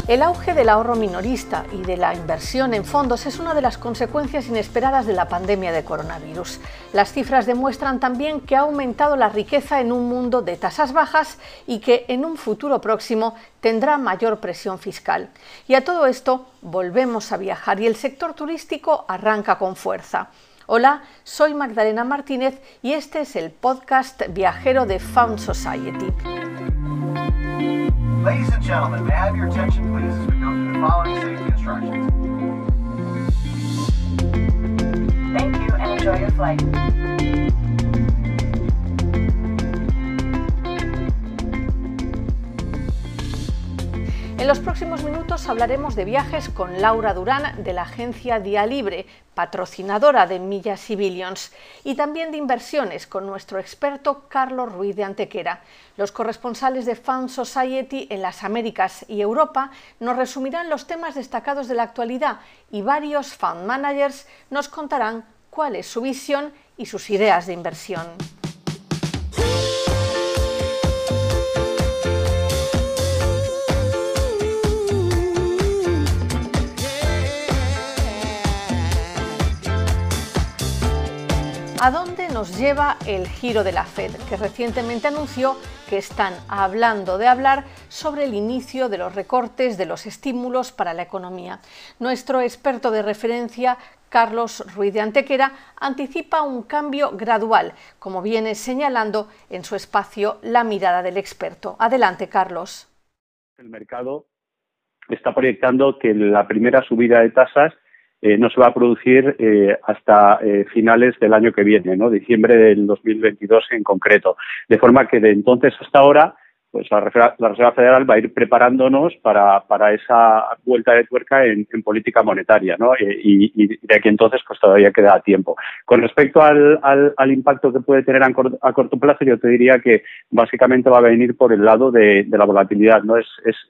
El auge del ahorro minorista y de la inversión en fondos es una de las consecuencias inesperadas de la pandemia de coronavirus. Las cifras demuestran también que ha aumentado la riqueza en un mundo de tasas bajas y que en un futuro próximo tendrá mayor presión fiscal. Y a todo esto volvemos a viajar y el sector turístico arranca con fuerza. Hola, soy Magdalena Martínez y este es el podcast viajero de Found Society. Ladies and gentlemen, may I have your attention please as we go through the following safety instructions. Thank you and enjoy your flight. En los próximos minutos hablaremos de viajes con Laura Durán de la agencia Día Libre, patrocinadora de Millas y Billions, y también de inversiones con nuestro experto Carlos Ruiz de Antequera. Los corresponsales de Found Society en las Américas y Europa nos resumirán los temas destacados de la actualidad y varios fund managers nos contarán cuál es su visión y sus ideas de inversión. ¿A dónde nos lleva el giro de la Fed, que recientemente anunció que están hablando de hablar sobre el inicio de los recortes de los estímulos para la economía? Nuestro experto de referencia, Carlos Ruiz de Antequera, anticipa un cambio gradual, como viene señalando en su espacio La Mirada del Experto. Adelante, Carlos. El mercado está proyectando que la primera subida de tasas no se va a producir hasta finales del año que viene, ¿no? Diciembre del 2022 en concreto. De forma que de entonces hasta ahora, pues la Reserva Federal va a ir preparándonos para esa vuelta de tuerca en política monetaria, ¿no? Y de aquí entonces pues todavía queda tiempo. Con respecto al impacto que puede tener a corto plazo, yo te diría que básicamente va a venir por el lado de la volatilidad, ¿no?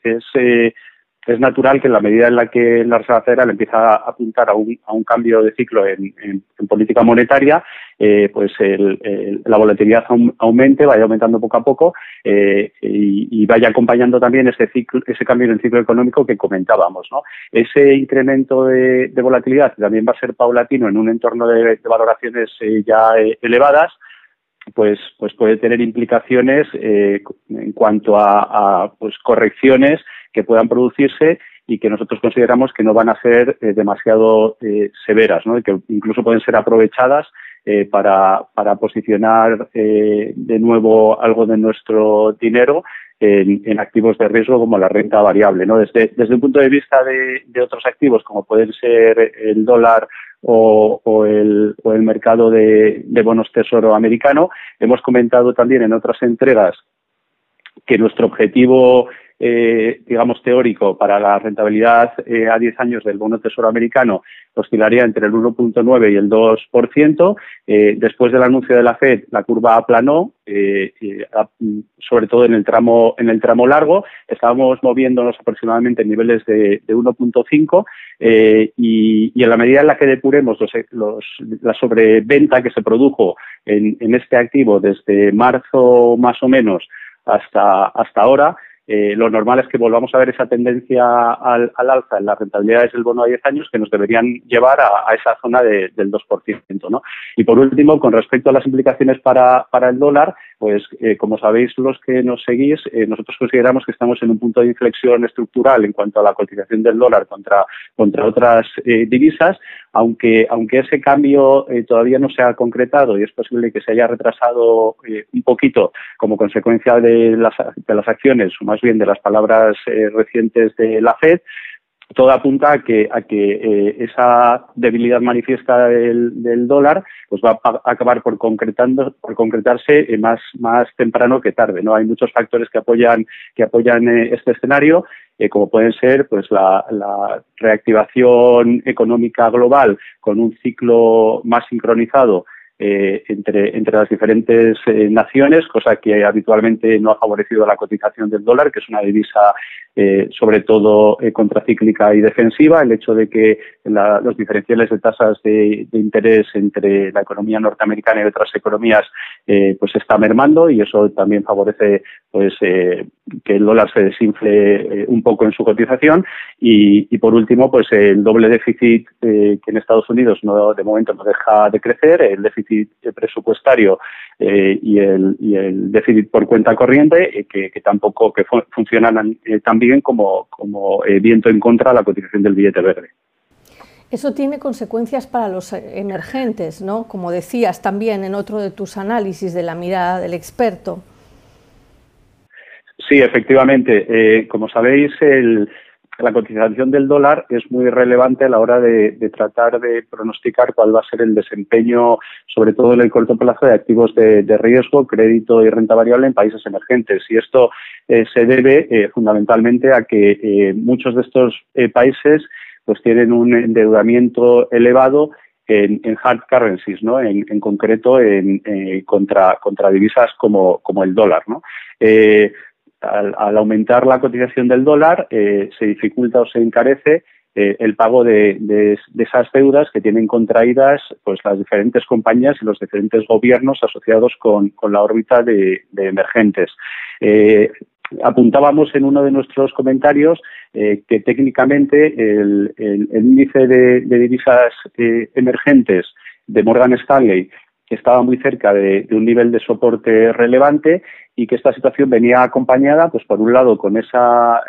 Es natural que en la medida en la que la Reserva Federal empieza a apuntar a un cambio de ciclo en política monetaria, pues la volatilidad aumente, vaya aumentando poco a poco y vaya acompañando también ese cambio en el ciclo económico que comentábamos, ¿no? Ese incremento de volatilidad también va a ser paulatino en un entorno de valoraciones ya elevadas. Pues puede tener implicaciones en cuanto a pues correcciones que puedan producirse y que nosotros consideramos que no van a ser demasiado severas, ¿no? Y que incluso pueden ser aprovechadas para posicionar de nuevo algo de nuestro dinero en activos de riesgo como la renta variable, ¿no? Desde un punto de vista de otros activos como pueden ser el dólar o el mercado de bonos tesoro americano, hemos comentado también en otras entregas que nuestro objetivo digamos teórico para la rentabilidad a 10 años del bono tesoro americano oscilaría entre el 1.9 y el 2%. Después del anuncio de la Fed, la curva aplanó, sobre todo en el tramo largo. Estábamos moviéndonos aproximadamente en niveles de 1.5 y en la medida en la que depuremos la sobreventa que se produjo en este activo desde marzo más o menos hasta ahora, lo normal es que volvamos a ver esa tendencia al alza en las rentabilidades del bono a 10 años que nos deberían llevar a esa zona del 2%, ¿no? Y por último, con respecto a las implicaciones para el dólar, pues como sabéis los que nos seguís, nosotros consideramos que estamos en un punto de inflexión estructural en cuanto a la cotización del dólar contra otras divisas, aunque ese cambio todavía no se ha concretado y es posible que se haya retrasado un poquito como consecuencia de las acciones, o más bien de las palabras recientes de la Fed. Todo apunta a que esa debilidad manifiesta del dólar pues va a acabar por concretarse más temprano que tarde, ¿no? Hay muchos factores que apoyan este escenario, como pueden ser pues la reactivación económica global con un ciclo más sincronizado entre las diferentes naciones, cosa que habitualmente no ha favorecido la cotización del dólar, que es una divisa sobre todo contracíclica y defensiva. El hecho de que los diferenciales de tasas de interés entre la economía norteamericana y otras economías pues está mermando, y eso también favorece pues que el dólar se desinfle un poco en su cotización. Y por último, pues el doble déficit que en Estados Unidos de momento no deja de crecer, el déficit presupuestario y el déficit por cuenta corriente, que tampoco funcionan tan bien como viento en contra a la cotización del billete verde. Eso tiene consecuencias para los emergentes, ¿no? Como decías también en otro de tus análisis de la mirada del experto. Sí, efectivamente. Como sabéis, la cotización del dólar es muy relevante a la hora de tratar de pronosticar cuál va a ser el desempeño, sobre todo en el corto plazo, de activos de riesgo, crédito y renta variable en países emergentes. Y esto se debe fundamentalmente a que muchos de estos países pues tienen un endeudamiento elevado en hard currencies, ¿no? En concreto contra divisas como el dólar, ¿no? Al aumentar la cotización del dólar, se dificulta o se encarece el pago de esas deudas que tienen contraídas pues las diferentes compañías y los diferentes gobiernos asociados con la órbita de emergentes. Apuntábamos en uno de nuestros comentarios que técnicamente el índice de divisas emergentes de Morgan Stanley estaba muy cerca de un nivel de soporte relevante, y que esta situación venía acompañada, pues por un lado, con esa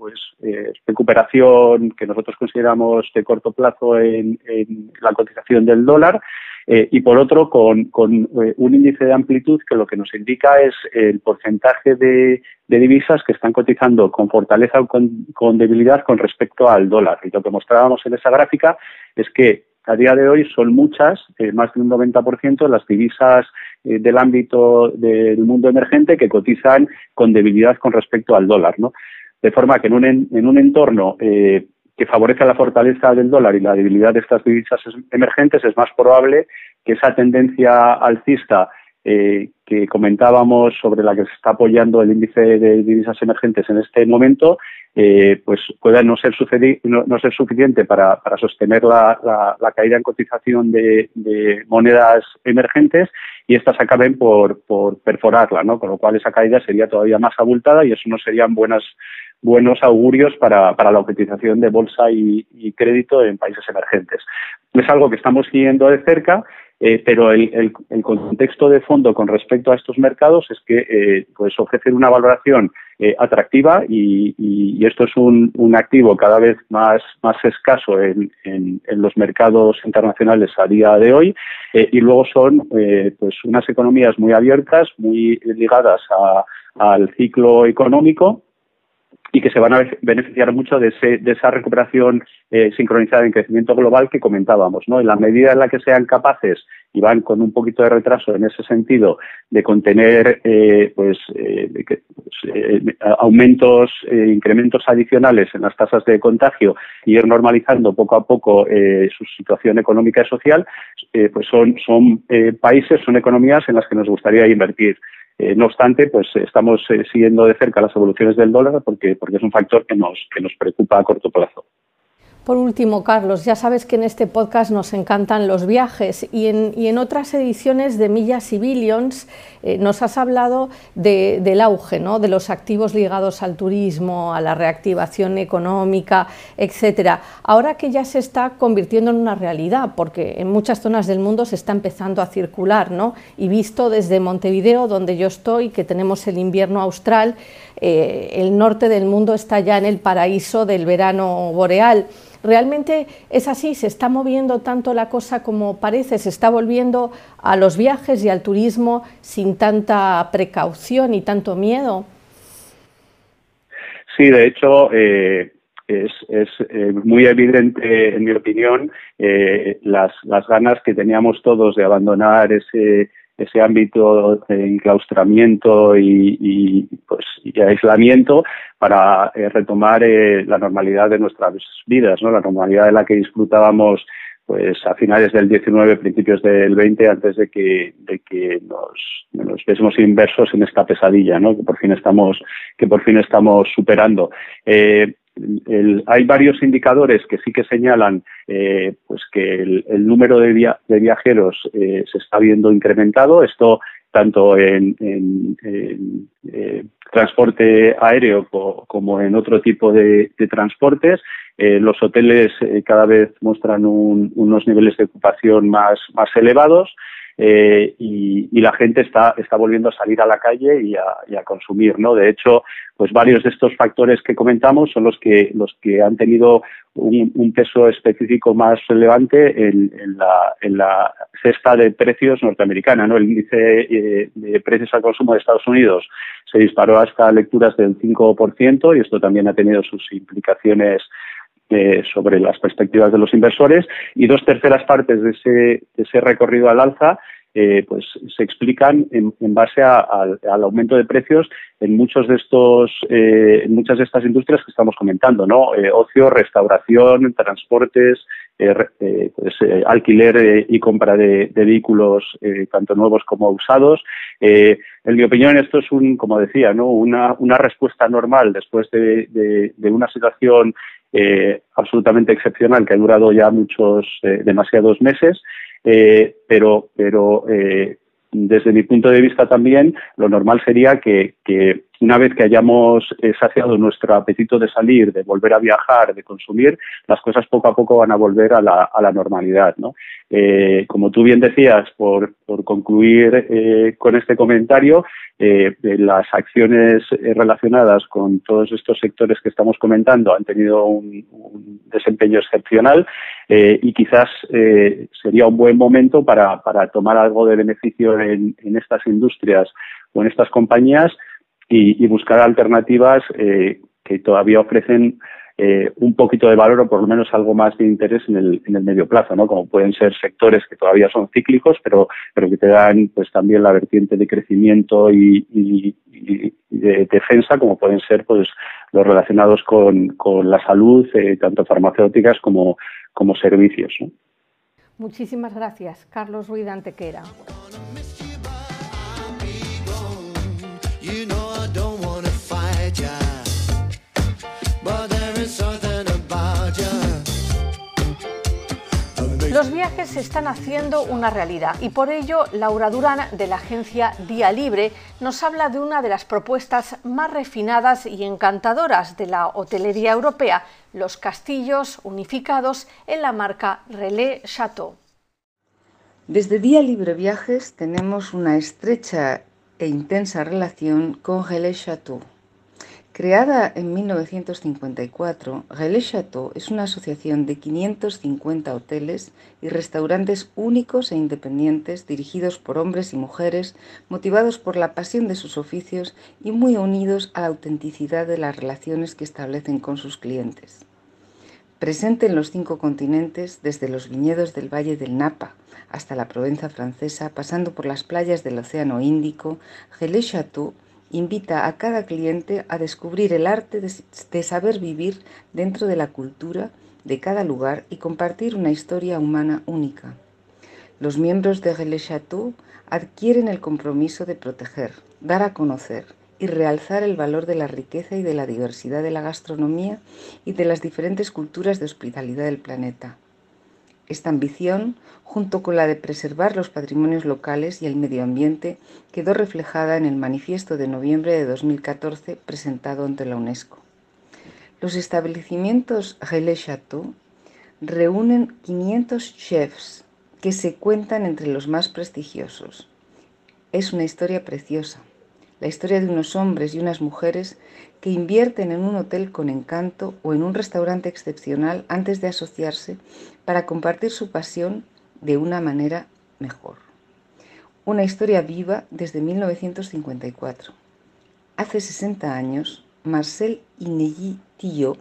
recuperación que nosotros consideramos de corto plazo en la cotización del dólar, y por otro, con un índice de amplitud que lo que nos indica es el porcentaje de divisas que están cotizando con fortaleza o con debilidad con respecto al dólar. Y lo que mostrábamos en esa gráfica es que a día de hoy son muchas, más de un 90%, las divisas del ámbito del mundo emergente que cotizan con debilidad con respecto al dólar, ¿no? De forma que en un entorno que favorece la fortaleza del dólar y la debilidad de estas divisas emergentes, es más probable que esa tendencia alcista que comentábamos, sobre la que se está apoyando el índice de divisas emergentes en este momento, pues pueda no ser suficiente para sostener la caída en cotización de monedas emergentes, y estas acaben por perforarla, ¿no? Con lo cual esa caída sería todavía más abultada, y eso no serían buenos augurios para la cotización de bolsa y crédito en países emergentes. Es algo que estamos siguiendo de cerca, pero el contexto de fondo con respecto a estos mercados es que pues ofrecen una valoración atractiva, y esto es un activo cada vez más escaso en los mercados internacionales a día de hoy, y luego son pues unas economías muy abiertas, muy ligadas al ciclo económico, y que se van a beneficiar mucho de esa recuperación sincronizada en crecimiento global que comentábamos, ¿no? En la medida en la que sean capaces, y van con un poquito de retraso en ese sentido, de contener aumentos, incrementos adicionales en las tasas de contagio, y ir normalizando poco a poco su situación económica y social, pues son países, son economías en las que nos gustaría invertir. No obstante, pues estamos siguiendo de cerca las evoluciones del dólar porque es un factor que nos preocupa a corto plazo. Por último, Carlos, ya sabes que en este podcast nos encantan los viajes, y en otras ediciones de Millas y Billions nos has hablado del auge, ¿no?, de los activos ligados al turismo, a la reactivación económica, etcétera. Ahora que ya se está convirtiendo en una realidad, porque en muchas zonas del mundo se está empezando a circular, ¿no? Y visto desde Montevideo, donde yo estoy, que tenemos el invierno austral, el norte del mundo está ya en el paraíso del verano boreal. ¿Realmente es así? ¿Se está moviendo tanto la cosa como parece? ¿Se está volviendo a los viajes y al turismo sin tanta precaución y tanto miedo? Sí, de hecho, es muy evidente, en mi opinión, las ganas que teníamos todos de abandonar ese ámbito de enclaustramiento y aislamiento para retomar la normalidad de nuestras vidas, ¿no? La normalidad de la que disfrutábamos pues a finales del 19, principios del 20, antes de que nos viésemos inmersos en esta pesadilla, ¿no? que por fin estamos superando. Hay varios indicadores que sí que señalan pues que el número de viajeros se está viendo incrementado. Esto tanto en transporte aéreo como en otro tipo de transportes. Los hoteles cada vez muestran unos niveles de ocupación más elevados. Y la gente está volviendo a salir a la calle y a consumir, ¿no? De hecho, pues varios de estos factores que comentamos son los que han tenido un peso específico más relevante en la cesta de precios norteamericana, ¿no? El índice de precios al consumo de Estados Unidos se disparó hasta lecturas del 5%, y esto también ha tenido sus implicaciones sobre las perspectivas de los inversores, y 2/3 partes de ese recorrido al alza pues se explican en base al aumento de precios en muchas de estas industrias que estamos comentando, ¿no? Ocio, restauración, transportes, alquiler y compra de vehículos tanto nuevos como usados. En mi opinión, esto es como decía, ¿no? Una respuesta normal después de una situación absolutamente excepcional que ha durado ya demasiados meses, pero desde mi punto de vista también lo normal sería que una vez que hayamos saciado nuestro apetito de salir, de volver a viajar, de consumir, las cosas poco a poco van a volver a la normalidad, ¿no? Como tú bien decías, por concluir con este comentario, las acciones relacionadas con todos estos sectores que estamos comentando han tenido un desempeño excepcional, y quizás sería un buen momento para tomar algo de beneficio en estas industrias o en estas compañías y buscar alternativas que todavía ofrecen un poquito de valor, o por lo menos algo más de interés en el medio plazo, ¿no? Como pueden ser sectores que todavía son cíclicos, pero que te dan pues también la vertiente de crecimiento y de defensa, como pueden ser pues los relacionados con la salud, tanto farmacéuticas como servicios, ¿no? Muchísimas gracias, Carlos Ruiz de Antequera. Los viajes se están haciendo una realidad, y por ello Laura Durán, de la agencia Día Libre, nos habla de una de las propuestas más refinadas y encantadoras de la hotelería europea: los castillos unificados en la marca Relais Château. Desde Día Libre Viajes tenemos una estrecha e intensa relación con Relais Château. Creada en 1954, Relais Château es una asociación de 550 hoteles y restaurantes únicos e independientes, dirigidos por hombres y mujeres, motivados por la pasión de sus oficios y muy unidos a la autenticidad de las relaciones que establecen con sus clientes. Presente en los 5 continentes, desde los viñedos del Valle del Napa hasta la Provenza francesa, pasando por las playas del Océano Índico, Relais Château invita a cada cliente a descubrir el arte de saber vivir dentro de la cultura de cada lugar y compartir una historia humana única. Los miembros de Relais Château adquieren el compromiso de proteger, dar a conocer y realzar el valor de la riqueza y de la diversidad de la gastronomía y de las diferentes culturas de hospitalidad del planeta. Esta ambición, junto con la de preservar los patrimonios locales y el medio ambiente, quedó reflejada en el manifiesto de noviembre de 2014 presentado ante la UNESCO. Los establecimientos Relais Château reúnen 500 chefs que se cuentan entre los más prestigiosos. Es una historia preciosa, la historia de unos hombres y unas mujeres que invierten en un hotel con encanto o en un restaurante excepcional antes de asociarse para compartir su pasión de una manera mejor. Una historia viva desde 1954. Hace 60 años, Marcel y Neuilly Tillot,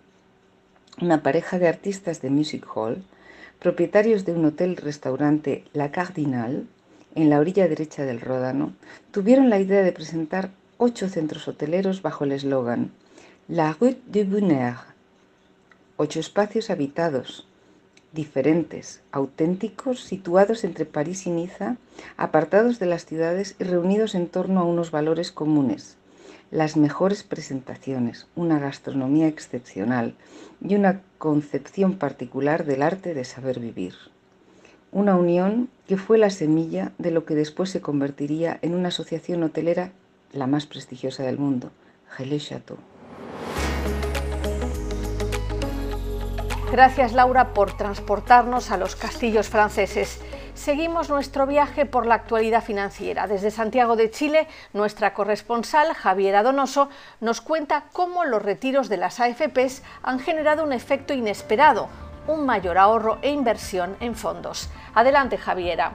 una pareja de artistas de music hall, propietarios de un hotel-restaurante La Cardinal, en la orilla derecha del Ródano, tuvieron la idea de presentar 8 centros hoteleros bajo el eslogan La Rue du Bonheur, 8 espacios habitados, diferentes, auténticos, situados entre París y Niza, apartados de las ciudades y reunidos en torno a unos valores comunes: las mejores presentaciones, una gastronomía excepcional y una concepción particular del arte de saber vivir. Una unión que fue la semilla de lo que después se convertiría en una asociación hotelera la más prestigiosa del mundo, Relais Château. Gracias, Laura, por transportarnos a los castillos franceses. Seguimos nuestro viaje por la actualidad financiera. Desde Santiago de Chile, nuestra corresponsal Javiera Donoso nos cuenta cómo los retiros de las AFPs han generado un efecto inesperado, un mayor ahorro e inversión en fondos. Adelante, Javiera.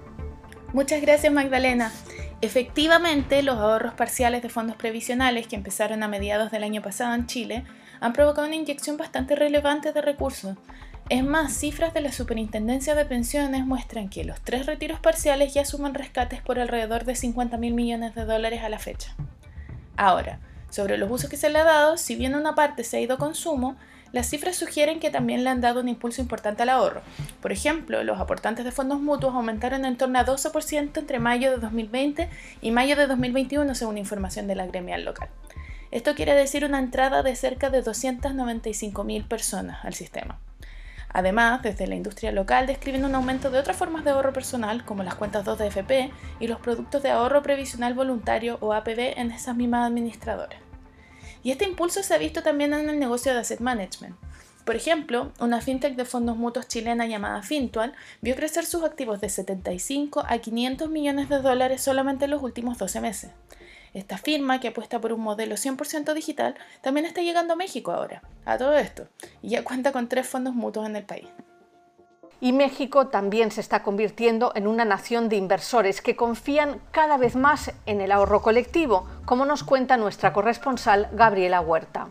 Muchas gracias, Magdalena. Efectivamente, los ahorros parciales de fondos previsionales que empezaron a mediados del año pasado en Chile han provocado una inyección bastante relevante de recursos. Es más, cifras de la Superintendencia de Pensiones muestran que los 3 retiros parciales ya suman rescates por alrededor de 50.000 millones de dólares a la fecha. Ahora, sobre los usos que se le ha dado, si bien una parte se ha ido a consumo, las cifras sugieren que también le han dado un impulso importante al ahorro. Por ejemplo, los aportantes de fondos mutuos aumentaron en torno a 12% entre mayo de 2020 y mayo de 2021, según información de la gremial local. Esto quiere decir una entrada de cerca de 295.000 personas al sistema. Además, desde la industria local describen un aumento de otras formas de ahorro personal, como las cuentas 2 de AFP y los productos de ahorro previsional voluntario o APB en esas mismas administradoras. Y este impulso se ha visto también en el negocio de asset management. Por ejemplo, una fintech de fondos mutuos chilena llamada Fintual vio crecer sus activos de 75 a 500 millones de dólares solamente en los últimos 12 meses. Esta firma, que apuesta por un modelo 100% digital, también está llegando a México ahora, a todo esto, y ya cuenta con 3 fondos mutuos en el país. Y México también se está convirtiendo en una nación de inversores que confían cada vez más en el ahorro colectivo, como nos cuenta nuestra corresponsal Gabriela Huerta.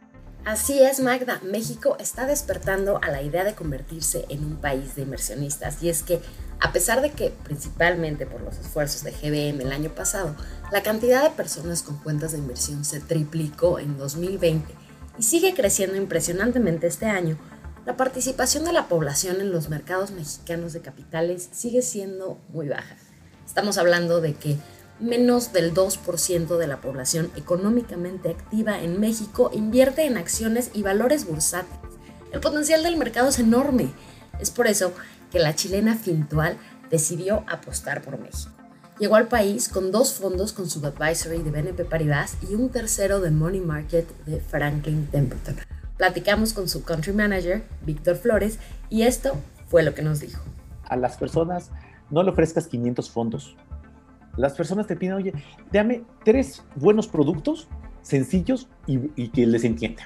Así es, Magda, México está despertando a la idea de convertirse en un país de inversionistas, y es que, a pesar de que, principalmente por los esfuerzos de GBM el año pasado, la cantidad de personas con cuentas de inversión se triplicó en 2020 y sigue creciendo impresionantemente este año, la participación de la población en los mercados mexicanos de capitales sigue siendo muy baja. Estamos hablando de que menos del 2% de la población económicamente activa en México invierte en acciones y valores bursátiles. El potencial del mercado es enorme. Es por eso que la chilena Fintual decidió apostar por México. Llegó al país con 2 fondos con Subadvisory de BNP Paribas y un tercero de Money Market de Franklin Templeton. Platicamos con su country manager, Víctor Flores, y esto fue lo que nos dijo. A las personas no le ofrezcas 500 fondos. Las personas te piden, oye, dame 3 buenos productos sencillos y que les entiendan.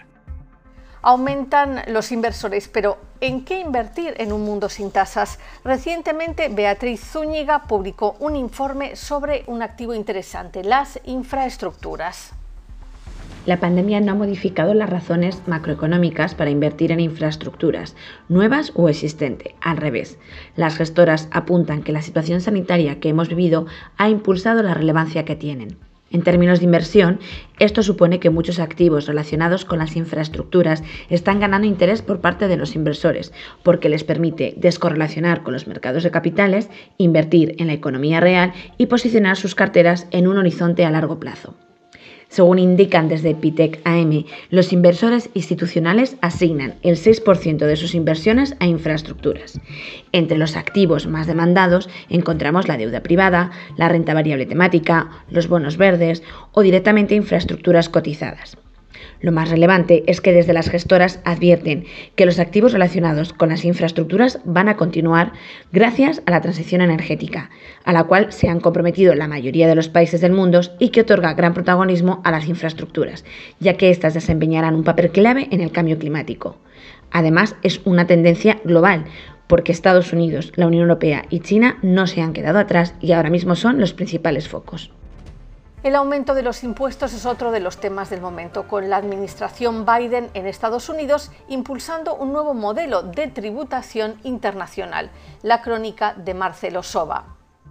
Aumentan los inversores, pero ¿en qué invertir en un mundo sin tasas? Recientemente, Beatriz Zúñiga publicó un informe sobre un activo interesante, las infraestructuras. La pandemia no ha modificado las razones macroeconómicas para invertir en infraestructuras, nuevas o existentes. Al revés, las gestoras apuntan que la situación sanitaria que hemos vivido ha impulsado la relevancia que tienen. En términos de inversión, esto supone que muchos activos relacionados con las infraestructuras están ganando interés por parte de los inversores, porque les permite descorrelacionar con los mercados de capitales, invertir en la economía real y posicionar sus carteras en un horizonte a largo plazo. Según indican desde Pitec AM, los inversores institucionales asignan el 6% de sus inversiones a infraestructuras. Entre los activos más demandados encontramos la deuda privada, la renta variable temática, los bonos verdes o directamente infraestructuras cotizadas. Lo más relevante es que desde las gestoras advierten que los activos relacionados con las infraestructuras van a continuar gracias a la transición energética, a la cual se han comprometido la mayoría de los países del mundo y que otorga gran protagonismo a las infraestructuras, ya que éstas desempeñarán un papel clave en el cambio climático. Además, es una tendencia global, porque Estados Unidos, la Unión Europea y China no se han quedado atrás y ahora mismo son los principales focos. El aumento de los impuestos es otro de los temas del momento, con la administración Biden en Estados Unidos impulsando un nuevo modelo de tributación internacional. La crónica de Marcelo Soba.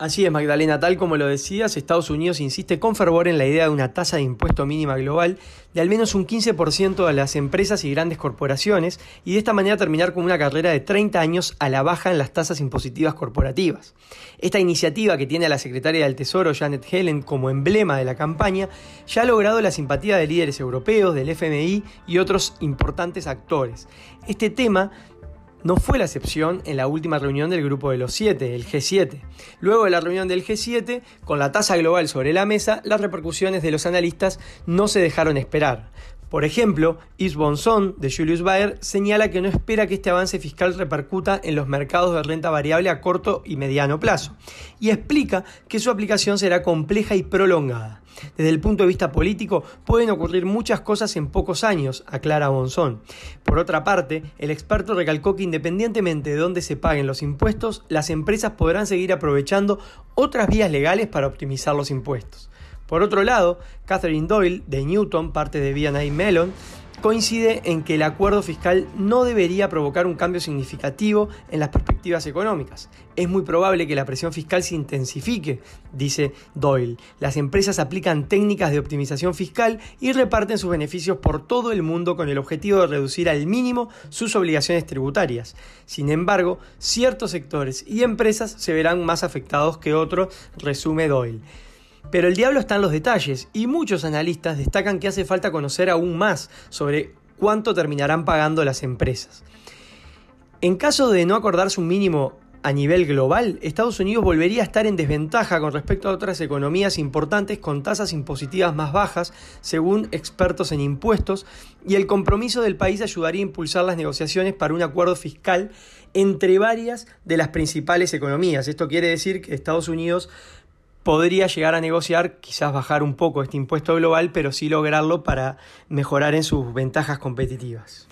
Así es, Magdalena, tal como lo decías, Estados Unidos insiste con fervor en la idea de una tasa de impuesto mínima global de al menos un 15% a las empresas y grandes corporaciones y de esta manera terminar con una carrera de 30 años a la baja en las tasas impositivas corporativas. Esta iniciativa, que tiene a la secretaria del Tesoro Janet Yellen como emblema de la campaña, ya ha logrado la simpatía de líderes europeos, del FMI y otros importantes actores. Este tema no fue la excepción en la última reunión del Grupo de los 7, el G7. Luego de la reunión del G7, con la tasa global sobre la mesa, las repercusiones de los analistas no se dejaron esperar. Por ejemplo, Yves Bonson, de Julius Baer, señala que no espera que este avance fiscal repercuta en los mercados de renta variable a corto y mediano plazo, y explica que su aplicación será compleja y prolongada. Desde el punto de vista político, pueden ocurrir muchas cosas en pocos años, aclara Bonson. Por otra parte, el experto recalcó que independientemente de dónde se paguen los impuestos, las empresas podrán seguir aprovechando otras vías legales para optimizar los impuestos. Por otro lado, Catherine Doyle, de Newton, parte de B&A Mellon, coincide en que el acuerdo fiscal no debería provocar un cambio significativo en las perspectivas económicas. Es muy probable que la presión fiscal se intensifique, dice Doyle. Las empresas aplican técnicas de optimización fiscal y reparten sus beneficios por todo el mundo con el objetivo de reducir al mínimo sus obligaciones tributarias. Sin embargo, ciertos sectores y empresas se verán más afectados que otros, resume Doyle. Pero el diablo está en los detalles y muchos analistas destacan que hace falta conocer aún más sobre cuánto terminarán pagando las empresas. En caso de no acordarse un mínimo a nivel global, Estados Unidos volvería a estar en desventaja con respecto a otras economías importantes con tasas impositivas más bajas, según expertos en impuestos, y el compromiso del país ayudaría a impulsar las negociaciones para un acuerdo fiscal entre varias de las principales economías. Esto quiere decir que Estados Unidos podría llegar a negociar, quizás bajar un poco este impuesto global, pero sí lograrlo para mejorar en sus ventajas competitivas.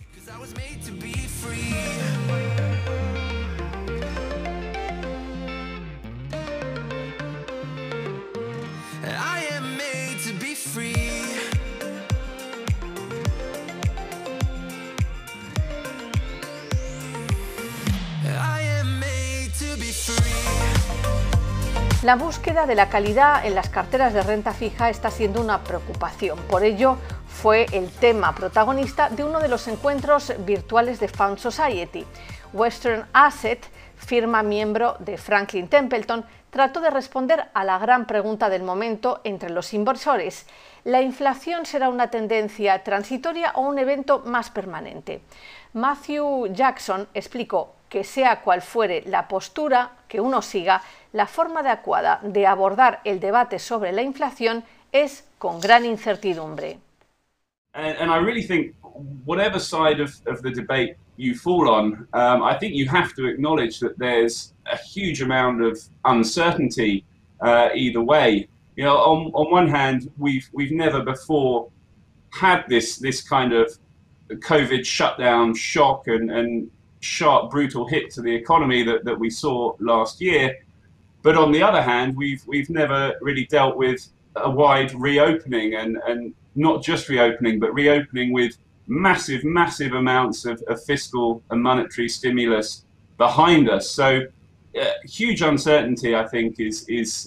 La búsqueda de la calidad en las carteras de renta fija está siendo una preocupación. Por ello, fue el tema protagonista de uno de los encuentros virtuales de Fund Society. Western Asset, firma miembro de Franklin Templeton, trató de responder a la gran pregunta del momento entre los inversores: ¿la inflación será una tendencia transitoria o un evento más permanente? Matthew Jackson explicó que sea cual fuere la postura que uno siga, la forma adecuada de abordar el debate sobre la inflación es con gran incertidumbre. And I really think whatever side of the debate you fall on, I think you have to acknowledge that there's a huge amount of uncertainty either way. You know, on one hand, we've never before had this kind of COVID shutdown shock and sharp, brutal hit to the economy that we saw last year. But on the other hand, we've never really dealt with a wide reopening and not just reopening, but reopening with massive amounts of fiscal and monetary stimulus behind us. So huge uncertainty, I think, is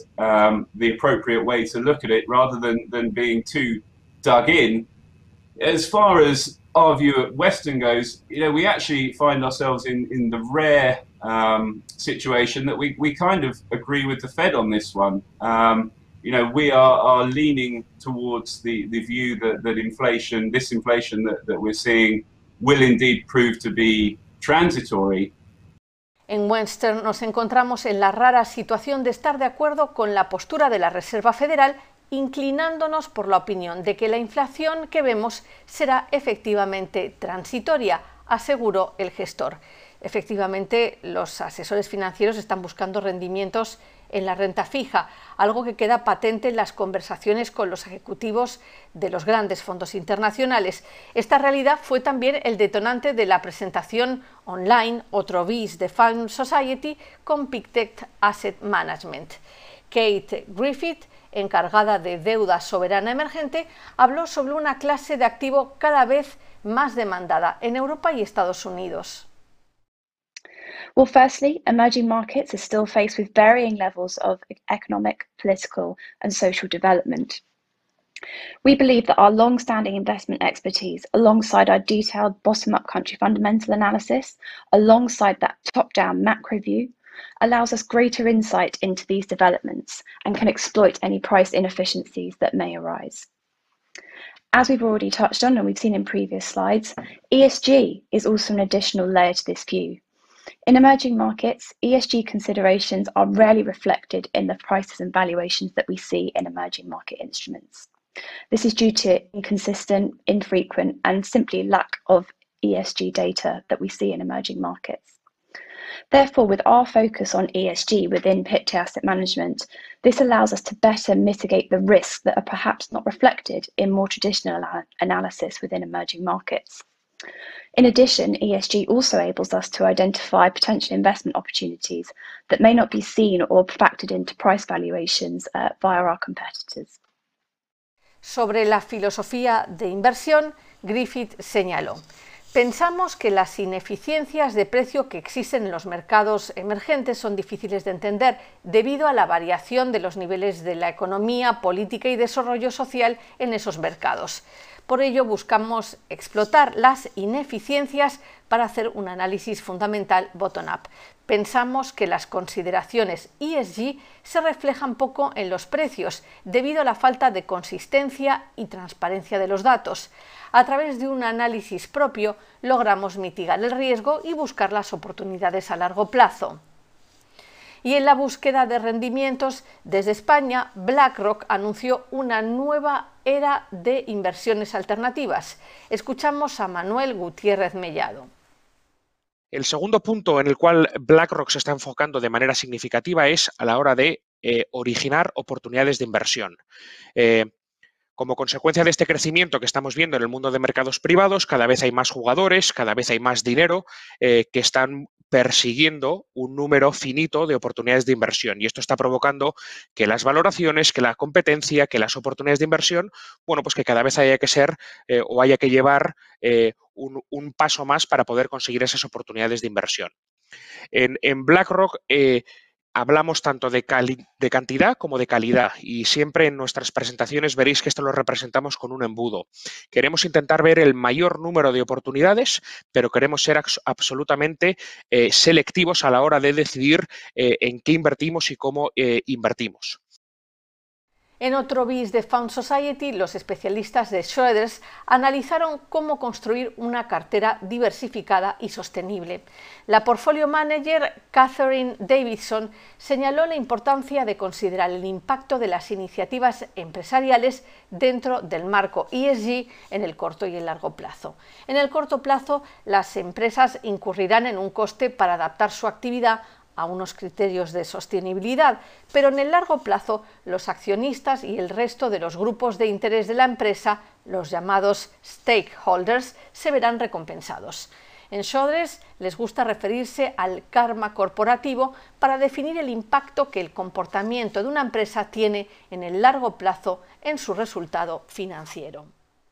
the appropriate way to look at it, rather than being too dug in. As far as our view at Western goes, you know, we actually find ourselves in the rare situation that we kind of agree with the Fed on this one. You know, we are leaning towards the view that inflation, this inflation that we're seeing, will indeed prove to be transitory. En Western nos encontramos en la rara situación de estar de acuerdo con la postura de la Reserva Federal, inclinándonos por la opinión de que la inflación que vemos será efectivamente transitoria, aseguró el gestor. Efectivamente, los asesores financieros están buscando rendimientos en la renta fija, algo que queda patente en las conversaciones con los ejecutivos de los grandes fondos internacionales. Esta realidad fue también el detonante de la presentación online, otro BIS de Fund Society, con Pictet Asset Management. Kate Griffith, encargada de deuda soberana emergente, habló sobre una clase de activo cada vez más demandada en Europa y Estados Unidos. Well, firstly, emerging markets are still faced with varying levels of economic, political, and social development. We believe that our long-standing investment expertise, alongside our detailed bottom-up country fundamental analysis, alongside that top-down macro view, allows us greater insight into these developments and can exploit any price inefficiencies that may arise. As we've already touched on and we've seen in previous slides, ESG is also an additional layer to this view. In emerging markets, ESG considerations are rarely reflected in the prices and valuations that we see in emerging market instruments. This is due to inconsistent, infrequent, and simply lack of ESG data that we see in emerging markets. Therefore, with our focus on ESG within Pictet Asset Management, this allows us to better mitigate the risks that are perhaps not reflected in more traditional analysis within emerging markets. In addition, ESG also enables us to identify potential investment opportunities that may not be seen or factored into price valuations via our competitors. Sobre la filosofía de inversión, Griffith señaló: pensamos que las ineficiencias de precio que existen en los mercados emergentes son difíciles de entender debido a la variación de los niveles de la economía, política y desarrollo social en esos mercados. Por ello, buscamos explotar las ineficiencias para hacer un análisis fundamental bottom-up. Pensamos que las consideraciones ESG se reflejan poco en los precios debido a la falta de consistencia y transparencia de los datos. A través de un análisis propio logramos mitigar el riesgo y buscar las oportunidades a largo plazo. Y en la búsqueda de rendimientos, desde España, BlackRock anunció una nueva era de inversiones alternativas. Escuchamos a Manuel Gutiérrez Mellado. El segundo punto en el cual BlackRock se está enfocando de manera significativa es a la hora de originar oportunidades de inversión. Como consecuencia de este crecimiento que estamos viendo en el mundo de mercados privados, cada vez hay más jugadores, cada vez hay más dinero que están persiguiendo un número finito de oportunidades de inversión. Y esto está provocando que las valoraciones, que la competencia, que las oportunidades de inversión, bueno, pues que cada vez haya que ser o haya que llevar un paso más para poder conseguir esas oportunidades de inversión. En BlackRock hablamos tanto de cantidad como de calidad y siempre en nuestras presentaciones veréis que esto lo representamos con un embudo. Queremos intentar ver el mayor número de oportunidades, pero queremos ser absolutamente selectivos a la hora de decidir en qué invertimos y cómo invertimos. En otro BIS de Fund Society, los especialistas de Schroders analizaron cómo construir una cartera diversificada y sostenible. La portfolio manager Catherine Davidson señaló la importancia de considerar el impacto de las iniciativas empresariales dentro del marco ESG en el corto y el largo plazo. En el corto plazo, las empresas incurrirán en un coste para adaptar su actividad a unos criterios de sostenibilidad, pero en el largo plazo los accionistas y el resto de los grupos de interés de la empresa, los llamados stakeholders, se verán recompensados. En Schroders les gusta referirse al karma corporativo para definir el impacto que el comportamiento de una empresa tiene en el largo plazo en su resultado financiero.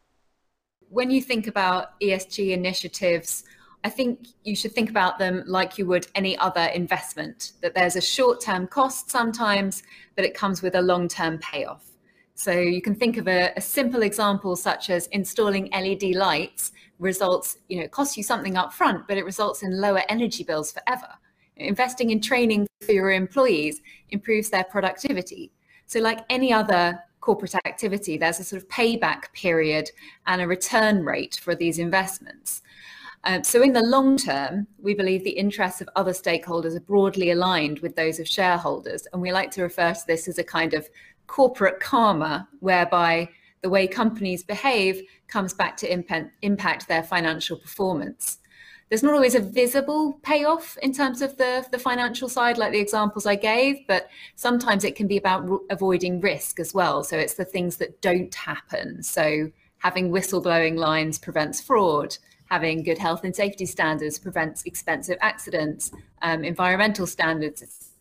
When you think about ESG initiatives, I think you should think about them like you would any other investment, that there's a short-term cost sometimes, but it comes with a long-term payoff. So you can think of a simple example such as installing LED lights results, it costs you something up front, but it results in lower energy bills forever. Investing in training for your employees improves their productivity. So like any other corporate activity, there's a sort of payback period and a return rate for these investments. So in the long term, we believe the interests of other stakeholders are broadly aligned with those of shareholders. And we like to refer to this as a kind of corporate karma, whereby the way companies behave comes back to impact their financial performance. There's not always a visible payoff in terms of the financial side, like the examples I gave, but sometimes it can be about avoiding risk as well. So it's the things that don't happen. So having whistleblowing lines prevents fraud. Having good health and safety standards prevents expensive accidents, environmental standards.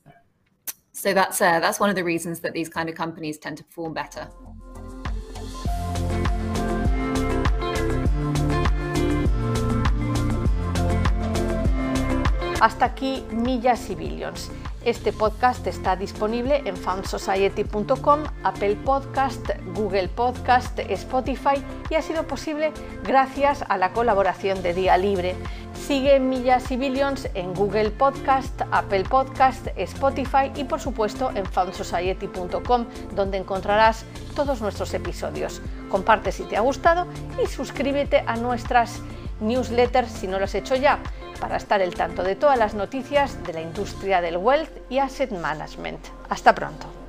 So that's one of the reasons that these kind of companies tend to perform better. Hasta aquí Millas y Billions. Este podcast está disponible en foundsociety.com, Apple Podcast, Google Podcast, Spotify y ha sido posible gracias a la colaboración de Día Libre. Sigue Millas y Billions en Google Podcast, Apple Podcast, Spotify y por supuesto en foundsociety.com, donde encontrarás todos nuestros episodios. Comparte si te ha gustado y suscríbete a nuestras newsletters si no lo has hecho ya, para estar al tanto de todas las noticias de la industria del wealth y asset management. Hasta pronto.